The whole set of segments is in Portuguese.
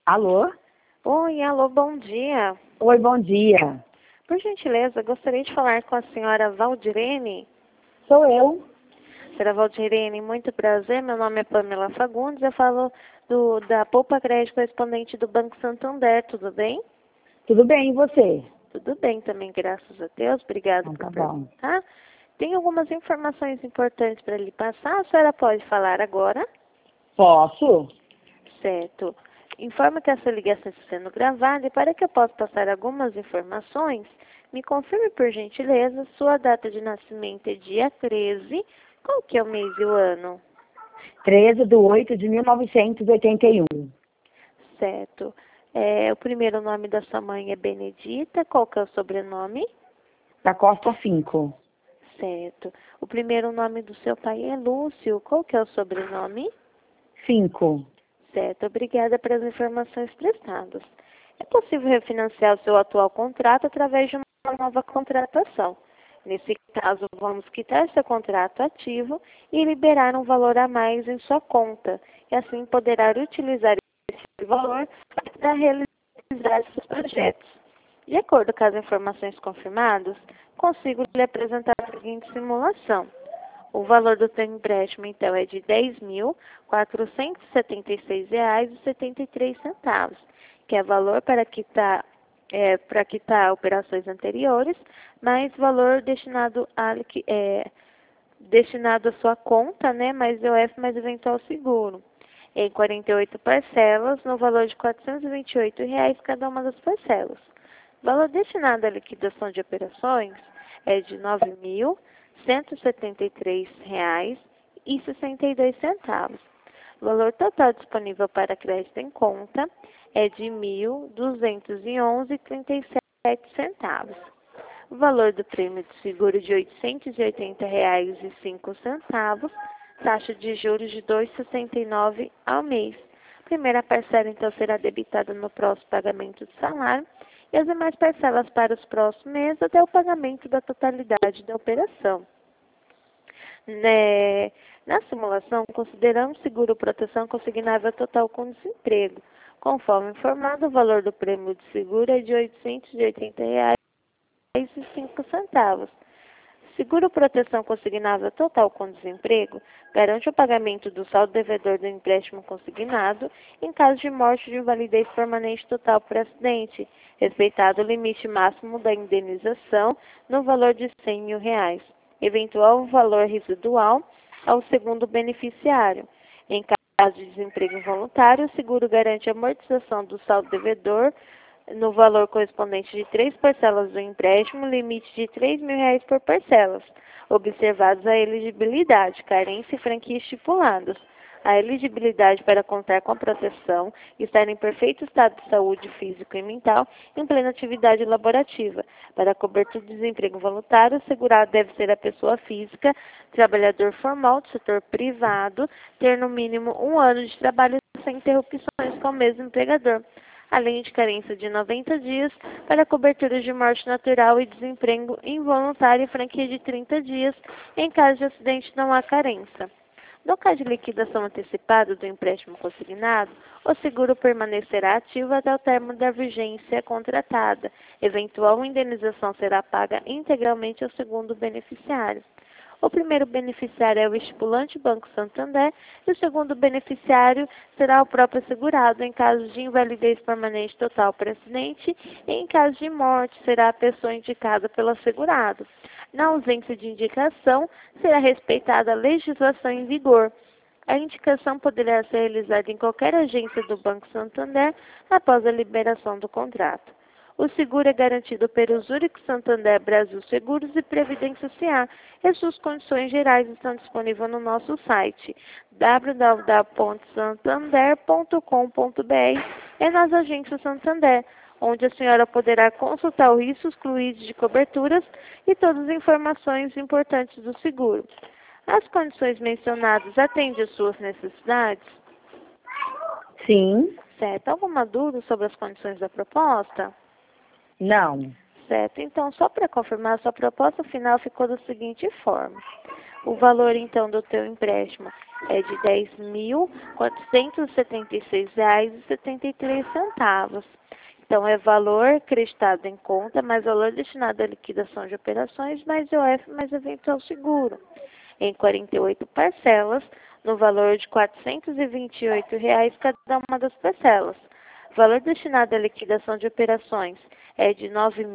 Alô? Oi, alô, bom dia. Oi, bom dia. Por gentileza, gostaria de falar com a senhora Valdirene. Sou eu. Senhora Valdirene, muito prazer. Meu nome é Pamela Fagundes. Eu falo da Poupa Crédito correspondente do Banco Santander. Tudo bem? Tudo bem, e você? Tudo bem também, graças a Deus. Obrigada Então por tá bom. perguntar. Tem algumas informações importantes para lhe passar. A senhora pode falar agora? Posso? Certo. Informo que essa ligação está sendo gravada e para que eu possa passar algumas informações, me confirme por gentileza, sua data de nascimento é dia 13. Qual que é o mês e o ano? 13/8/1981. Certo. O primeiro nome da sua mãe é Benedita. Qual que é o sobrenome? Da Costa 5. Certo. O primeiro nome do seu pai é Lúcio. Qual que é o sobrenome? 5. Certo. Obrigada pelas informações prestadas. É possível refinanciar o seu atual contrato através de uma nova contratação. Nesse caso, vamos quitar seu contrato ativo e liberar um valor a mais em sua conta. E assim poderá utilizar esse valor para realizar seus projetos. De acordo com as informações confirmadas, consigo lhe apresentar a seguinte simulação. O valor do seu empréstimo, então, é de R$ 10.476,73, que é valor para quitar operações anteriores, mais valor destinado à sua conta, né, mais IOF, mais eventual seguro, em 48 parcelas, no valor de R$ 428 cada uma das parcelas. O valor destinado à liquidação de operações é de R$ 9.173,62. O valor total disponível para crédito em conta é de R$ 1.211,37. O valor do prêmio de seguro de R$ 880,05, taxa de juros de 2,69 ao mês. A primeira parcela, então, será debitada no próximo pagamento do salário e as demais parcelas para os próximos meses até o pagamento da totalidade da operação. Na simulação, consideramos seguro proteção consignável total com desemprego. Conforme informado, o valor do prêmio de seguro é de R$ 880,05. Seguro proteção consignável total com desemprego garante o pagamento do saldo devedor do empréstimo consignado em caso de morte de invalidez permanente total por acidente, respeitado o limite máximo da indenização no valor de R$ 100.000. Eventual valor residual ao segundo beneficiário. Em caso de desemprego involuntário, o seguro garante a amortização do saldo devedor no valor correspondente de 3 parcelas do empréstimo, limite de R$ 3.000 por parcelas, observados a elegibilidade, carência e franquia estipulados. A elegibilidade para contar com a proteção, estar em perfeito estado de saúde físico e mental, em plena atividade laborativa. Para a cobertura de desemprego voluntário, o segurado deve ser a pessoa física, trabalhador formal do setor privado, ter no mínimo 1 ano de trabalho sem interrupções com o mesmo empregador, além de carência de 90 dias para cobertura de morte natural e desemprego involuntário e franquia de 30 dias. Em caso de acidente, não há carência. No caso de liquidação antecipada do empréstimo consignado, o seguro permanecerá ativo até o término da vigência contratada. Eventual indenização será paga integralmente ao segundo beneficiário. O primeiro beneficiário é o estipulante Banco Santander e o segundo beneficiário será o próprio segurado em caso de invalidez permanente total por acidente e em caso de morte será a pessoa indicada pelo segurado. Na ausência de indicação, será respeitada a legislação em vigor. A indicação poderá ser realizada em qualquer agência do Banco Santander após a liberação do contrato. O seguro é garantido pelo Zurich Santander Brasil Seguros e Previdência S.A. e suas condições gerais estão disponíveis no nosso site www.santander.com.br e nas agências Santander, onde a senhora poderá consultar os riscos excluídos de coberturas e todas as informações importantes do seguro. As condições mencionadas atendem às suas necessidades? Sim. Certo. Alguma dúvida sobre as condições da proposta? Não. Certo. Então, só para confirmar, a sua proposta final ficou da seguinte forma. O valor, então, do teu empréstimo é de R$ 10.476,73. Então, é valor acreditado em conta, mais valor destinado à liquidação de operações, mais IOF, mais eventual seguro, em 48 parcelas, no valor de R$ 428 cada uma das parcelas. O valor destinado à liquidação de operações é de R$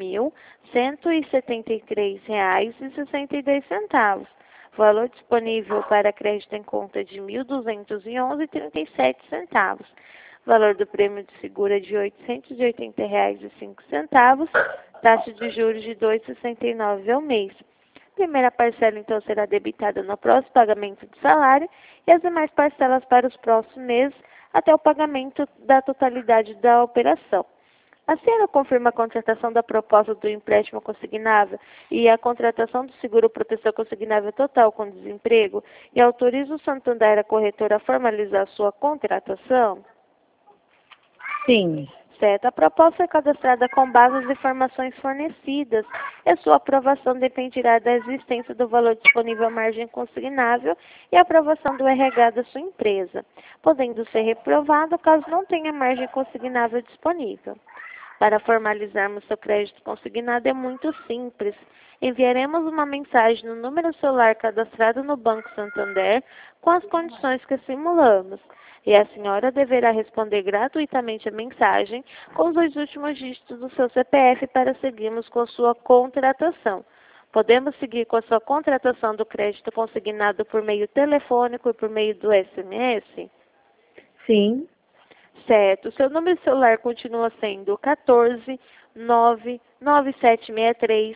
9.173,62. Valor disponível para crédito em conta de R$ 1.211,37. Valor do prêmio de seguro é de R$ 880,05. Taxa de juros de 2,69 ao mês. Primeira parcela, então, será debitada no próximo pagamento do salário e as demais parcelas para os próximos meses até o pagamento da totalidade da operação. A senhora confirma a contratação da proposta do empréstimo consignável e a contratação do seguro proteção consignável total com desemprego e autoriza o Santander, a corretora, a formalizar sua contratação? Sim. Certo. A proposta é cadastrada com base nas informações fornecidas e sua aprovação dependerá da existência do valor disponível à margem consignável e a aprovação do RH da sua empresa, podendo ser reprovado caso não tenha margem consignável disponível. Para formalizarmos seu crédito consignado é muito simples. Enviaremos uma mensagem no número celular cadastrado no Banco Santander com as condições que simulamos. E a senhora deverá responder gratuitamente a mensagem com os 2 últimos dígitos do seu CPF para seguirmos com sua contratação. Podemos seguir com a sua contratação do crédito consignado por meio telefônico e por meio do SMS? Sim. Certo. Seu número de celular continua sendo 14 99763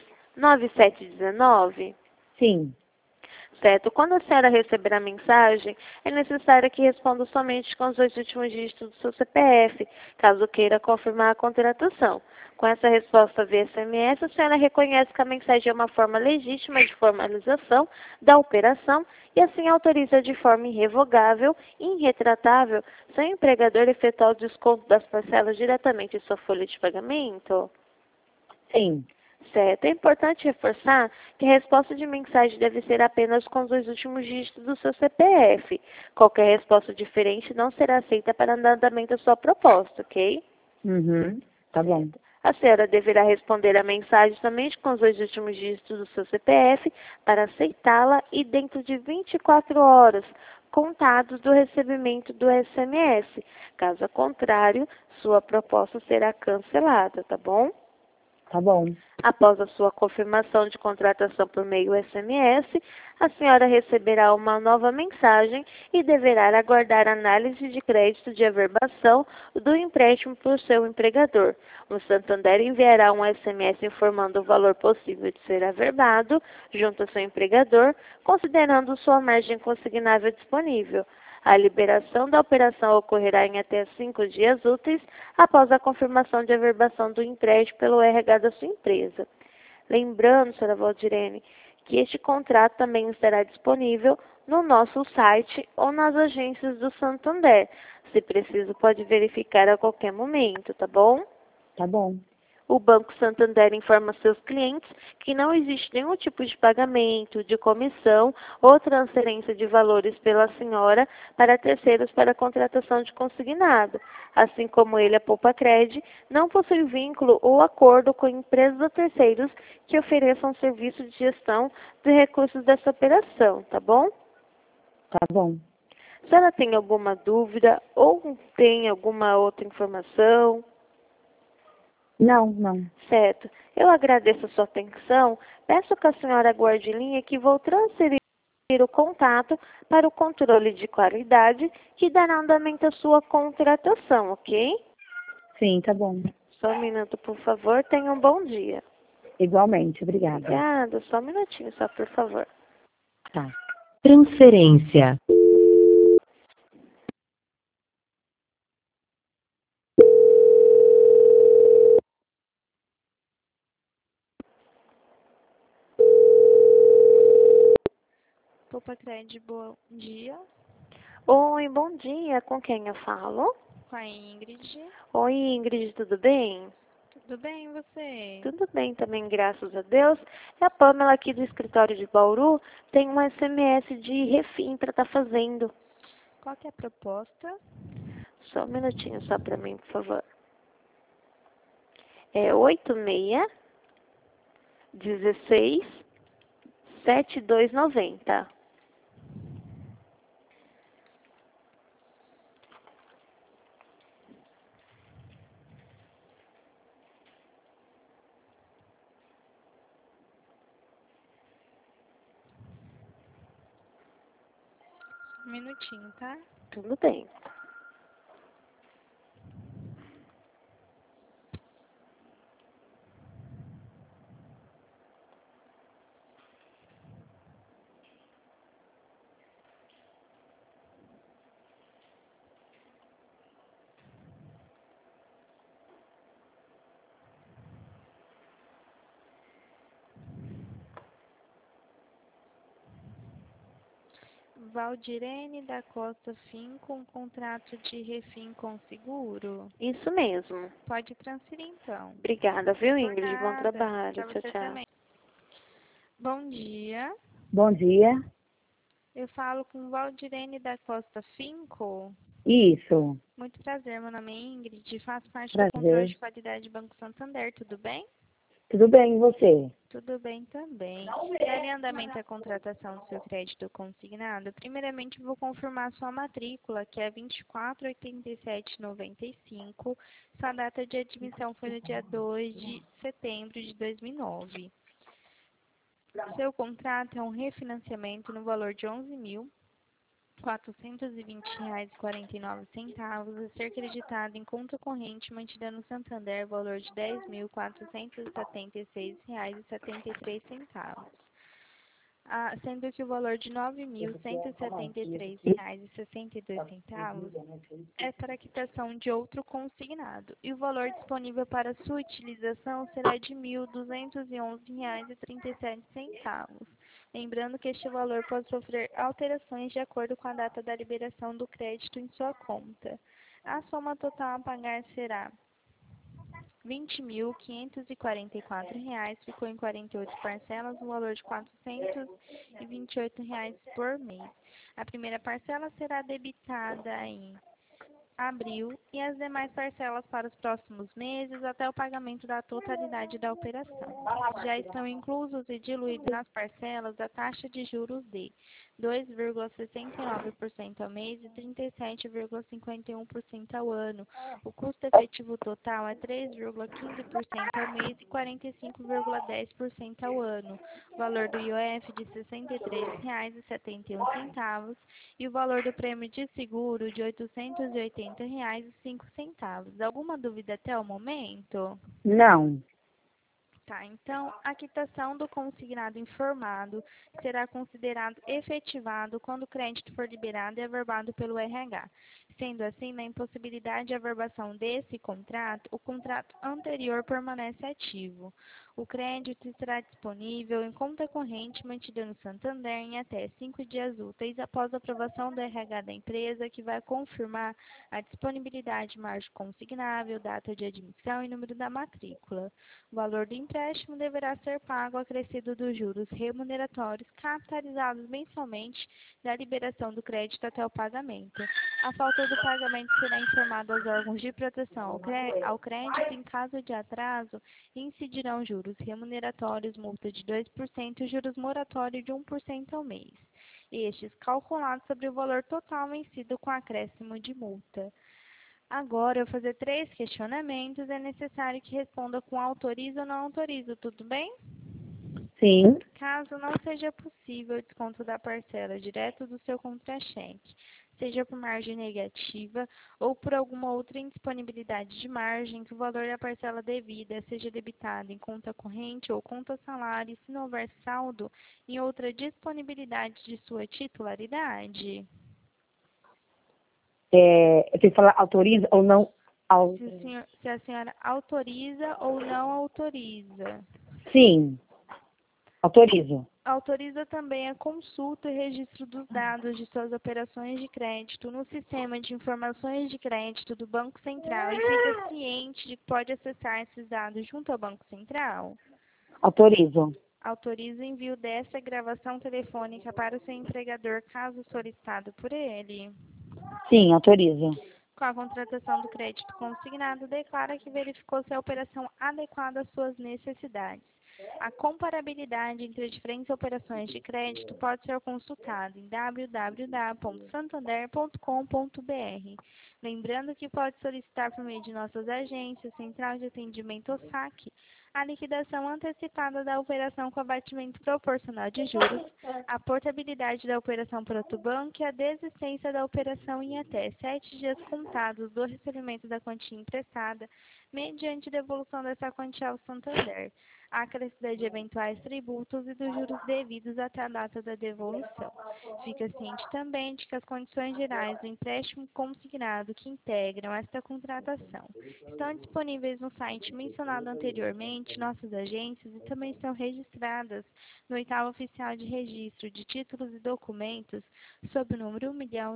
9719? Sim. Certo. Quando a senhora receber a mensagem, é necessário que responda somente com os 2 últimos dígitos do seu CPF, caso queira confirmar a contratação. Com essa resposta via SMS, a senhora reconhece que a mensagem é uma forma legítima de formalização da operação e assim autoriza de forma irrevogável e irretratável seu empregador efetuar o desconto das parcelas diretamente em sua folha de pagamento? Sim. Certo. É importante reforçar que a resposta de mensagem deve ser apenas com os 2 últimos dígitos do seu CPF. Qualquer resposta diferente não será aceita para andamento da sua proposta, ok? Uhum. Tá bom. A senhora deverá responder a mensagem somente com os 2 últimos dígitos do seu CPF para aceitá-la e dentro de 24 horas, contados do recebimento do SMS. Caso contrário, sua proposta será cancelada, tá bom? Tá bom. Após a sua confirmação de contratação por meio SMS, a senhora receberá uma nova mensagem e deverá aguardar a análise de crédito de averbação do empréstimo por seu empregador. O Santander enviará um SMS informando o valor possível de ser averbado junto ao seu empregador, considerando sua margem consignável disponível. A liberação da operação ocorrerá em até 5 dias úteis após a confirmação de averbação do empréstimo pelo RH da sua empresa. Lembrando, senhora Valdirene, que este contrato também estará disponível no nosso site ou nas agências do Santander. Se preciso, pode verificar a qualquer momento, tá bom? Tá bom. O Banco Santander informa seus clientes que não existe nenhum tipo de pagamento, de comissão ou transferência de valores pela senhora para terceiros para a contratação de consignado. Assim como ele, a Poupa-Cred, não possui vínculo ou acordo com empresas ou terceiros que ofereçam serviço de gestão de recursos dessa operação, tá bom? Tá bom. Se ela tem alguma dúvida ou tem alguma outra informação... Não, não. Certo. Eu agradeço a sua atenção. Peço que a senhora aguarde em linha que vou transferir o contato para o controle de qualidade que dará andamento à sua contratação, ok? Sim, tá bom. Só um minuto, por favor. Tenha um bom dia. Igualmente, obrigada. Obrigada. Só um minutinho, só por favor. Tá. Transferência. Poupa-Cred, bom dia. Oi, bom dia. Com quem eu falo? Com a Ingrid. Oi, Ingrid, tudo bem? Tudo bem, e você? Tudo bem também, graças a Deus. É a Pamela aqui do escritório de Bauru. Tem um SMS de refim para estar fazendo. Qual que é a proposta? Só um minutinho só para mim, por favor. É 86-16-7290. Um minutinho, tá? Tudo bem. Valdirene da Costa Fim com contrato de refim com seguro. Isso mesmo. Pode transferir então. Obrigada, viu, Por Ingrid? Bom nada. trabalho. Pra Tchau, você tchau. também. Bom dia. Bom dia. Eu falo com Valdirene da Costa Finco. Isso. Muito prazer, meu nome é Ingrid. Faço parte do controle Prazer. de qualidade do Banco Santander. Tudo bem? Tudo bem, e você? Tudo bem também. Dando andamento à contratação do seu crédito consignado, primeiramente vou confirmar sua matrícula, que é 248795. Sua data de admissão foi no dia 2 de setembro de 2009. Seu contrato é um refinanciamento no valor de R$ 11.420,49 a ser creditado em conta corrente mantida no Santander, valor de R$ 10.476,73, sendo que o valor de R$ 9.173,62 é para quitação de outro consignado, e o valor disponível para sua utilização será de R$ 1.211,37. Lembrando que este valor pode sofrer alterações de acordo com a data da liberação do crédito em sua conta. A soma total a pagar será R$ 20.544, ficou em 48 parcelas, no valor de R$ 428 por mês. A primeira parcela será debitada em abril e as demais parcelas para os próximos meses até o pagamento da totalidade da operação. Já estão inclusos e diluídos nas parcelas a taxa de juros de 2,69% ao mês e 37,51% ao ano. O custo efetivo total é 3,15% ao mês e 45,10% ao ano. O valor do IOF de R$ 63,71 e o valor do prêmio de seguro de R$ 880,05. Alguma dúvida até o momento? Não. Tá, então, a quitação do consignado informado será considerado efetivado quando o crédito for liberado e averbado pelo RH. Sendo assim, na impossibilidade de averbação desse contrato, o contrato anterior permanece ativo. O crédito estará disponível em conta corrente mantida no Santander em até 5 dias úteis após a aprovação do RH da empresa, que vai confirmar a disponibilidade de margem consignável, data de admissão e número da matrícula. O valor do empréstimo deverá ser pago acrescido dos juros remuneratórios capitalizados mensalmente da liberação do crédito até o pagamento. A falta do pagamento será informada aos órgãos de proteção ao crédito. Em caso de atraso, incidirão juros remuneratórios, multa de 2% e juros moratórios de 1% ao mês. Estes calculados sobre o valor total vencido com acréscimo de multa. Agora, eu vou fazer 3 questionamentos. É necessário que responda com autoriza ou não autoriza, tudo bem? Sim. Caso não seja possível o desconto da parcela direto do seu contra-cheque, seja por margem negativa ou por alguma outra indisponibilidade de margem, que o valor da parcela devida seja debitado em conta corrente ou conta salário, e se não houver saldo, em outra disponibilidade de sua titularidade. Eu tenho que falar autoriza ou não? Se a senhora autoriza ou não autoriza. Sim. Autorizo. Autoriza também a consulta e registro dos dados de suas operações de crédito no Sistema de Informações de Crédito do Banco Central e fica ciente de que pode acessar esses dados junto ao Banco Central? Autorizo. Autoriza o envio dessa gravação telefônica para o seu empregador, caso solicitado por ele. Sim, autorizo. Com a contratação do crédito consignado, declara que verificou se a operação adequada às suas necessidades. A comparabilidade entre as diferentes operações de crédito pode ser consultada em www.santander.com.br. Lembrando que pode solicitar por meio de nossas agências, Central de Atendimento ou SAC, a liquidação antecipada da operação com abatimento proporcional de juros, a portabilidade da operação para outro banco e a desistência da operação em até 7 dias contados do recebimento da quantia emprestada, mediante devolução dessa quantia ao Santander, a acrescida de eventuais tributos e dos juros devidos até a data da devolução. Fica ciente também de que as condições gerais do empréstimo consignado que integram esta contratação estão disponíveis no site mencionado anteriormente, nossas agências, e também estão registradas no oitavo oficial de registro de títulos e documentos sob o número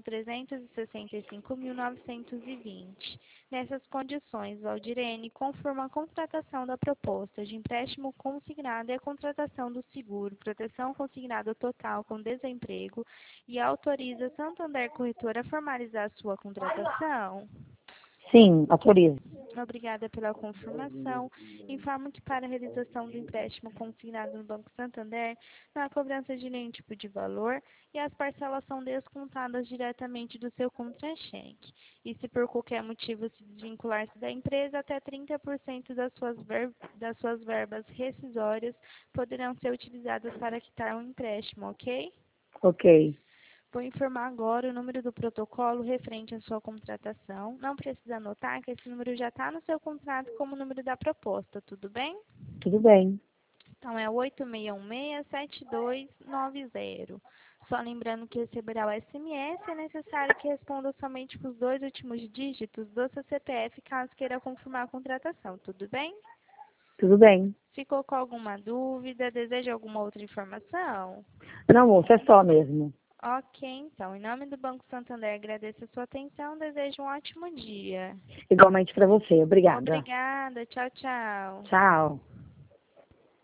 1.365.920. Nessas condições, Valdirene confirma a contratação da proposta de empréstimo consignado e a contratação do seguro, proteção consignada total com desemprego e autoriza Santander Corretora a formalizar sua contratação. Sim, autorizo. Obrigada pela confirmação. Informo que para a realização do empréstimo consignado no Banco Santander, não há cobrança de nenhum tipo de valor e as parcelas são descontadas diretamente do seu contra-cheque. E se por qualquer motivo se desvincular-se da empresa, até 30% das suas verbas rescisórias poderão ser utilizadas para quitar um empréstimo, ok? Ok. Vou informar agora o número do protocolo referente à sua contratação. Não precisa anotar que esse número já está no seu contrato como número da proposta, tudo bem? Tudo bem. Então, é 8616-7290. Só lembrando que receberá o SMS, é necessário que responda somente com os 2 últimos dígitos do seu CPF, caso queira confirmar a contratação, tudo bem? Tudo bem. Ficou com alguma dúvida? Deseja alguma outra informação? Não, moça, é só mesmo. Ok, então, em nome do Banco Santander, agradeço a sua atenção, desejo um ótimo dia. Igualmente para você. Obrigada. Obrigada, tchau, tchau. Tchau.